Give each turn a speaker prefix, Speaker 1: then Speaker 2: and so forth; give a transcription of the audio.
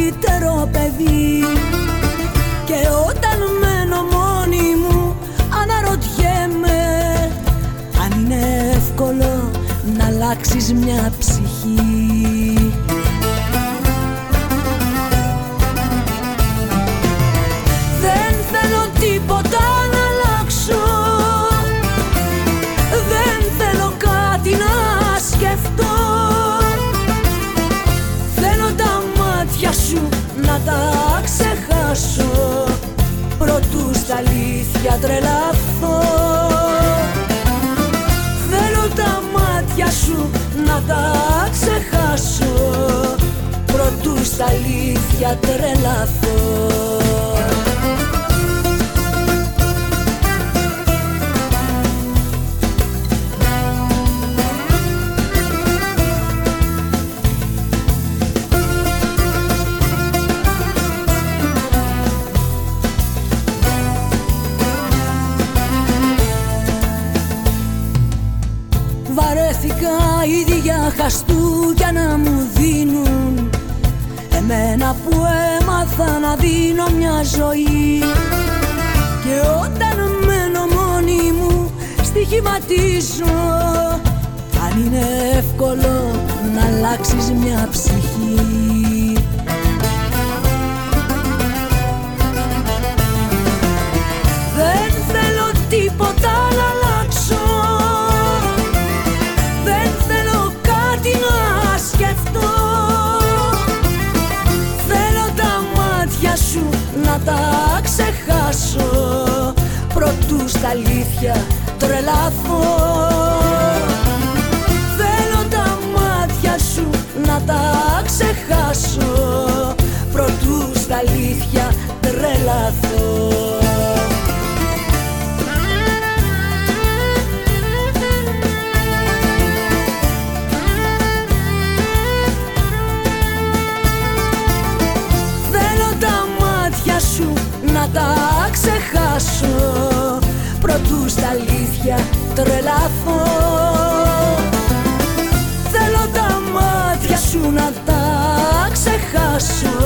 Speaker 1: καλύτερο παιδί. Και όταν μένω μόνη μου αναρωτιέμαι αν είναι εύκολο να αλλάξεις μια ψυχή. Δεν θέλω τίποτα να αλλάξω, δεν θέλω κάτι να σκεφτώ. Θέλω τα μάτια σου να τα ξεχάσω προτού στα αλήθεια τρελαθώ. Θέλω τα μάτια σου να τα ξεχάσω προτού στα αλήθεια τρελαθώ. Βαρέθηκα ήδη για χαστούκια να μου δίνουν εμένα που έμαθα να δίνω μια ζωή. Και όταν μένω μόνη μου στοιχηματίζω αν είναι εύκολο να αλλάξεις μια ψυχή. Δεν θέλω τίποτα να αλλάξω, δεν θέλω κάτι να σκεφτώ. Θέλω τα μάτια σου να τα ξεχάσω προτού στα αλήθεια τρελαθώ. Θέλω τα μάτια σου να τα ξεχάσω προτού στα αλήθεια τρελαθώ. Να τα ξεχάσω προτού στα αλήθεια τρελαθώ. Θέλω τα μάτια σου να τα ξεχάσω